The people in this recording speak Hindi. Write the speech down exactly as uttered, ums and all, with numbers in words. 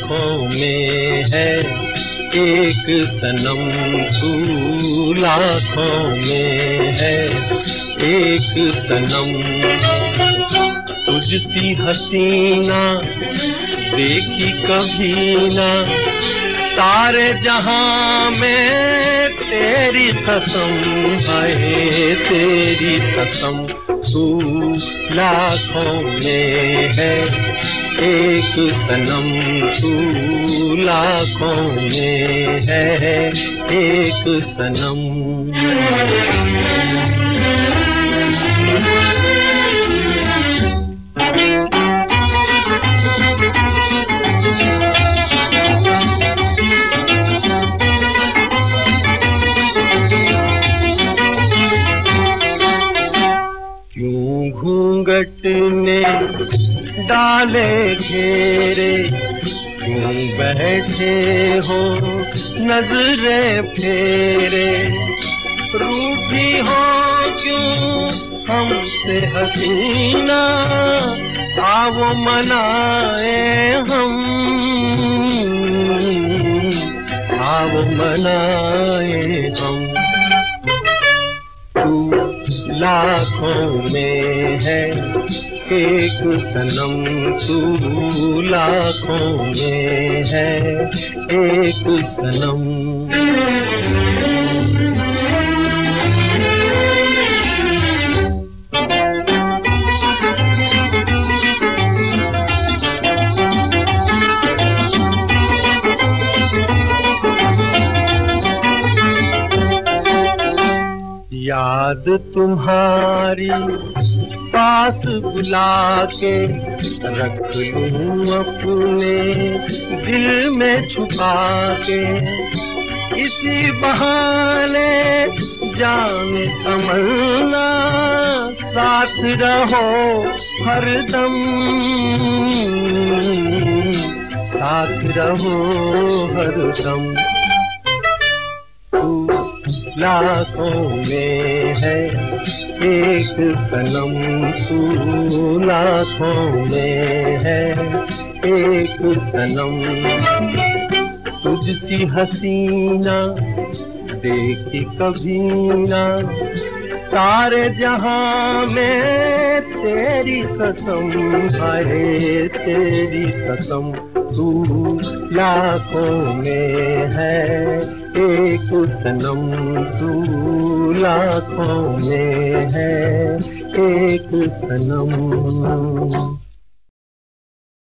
लाखों में है एक सनम, तू लाखों में है एक सनम। तुझसी हसीना देखी कभी ना, सारे जहां में तेरी कसम है, तेरी कसम। तू लाखों में है एक सनम, तू लाखों में है एक सनम। घूंघट ने डाले घेरे, क्यों बैठे हो नजरें फेरे। रूठी हो क्यों हमसे हसीना, आओ मनाए हम, आओ मनाए हम। लाखों में है एक सनम, तू लाखों में है एक सनम। याद तुम्हारी पास बुला के रख लूं अपने दिल में छुपा के। इसी बहाने जाने तमन्ना साथ रहो हरदम, साथ रहो हरदम। लाखों में है एक सनम, तू लाखों में है एक सनम। तुझसी हसीना देखी कभी ना, सारे जहां में तेरी कसम है, तेरी कसम। तू लाखों में है एक सनम, तू लाखों में है एक सनम।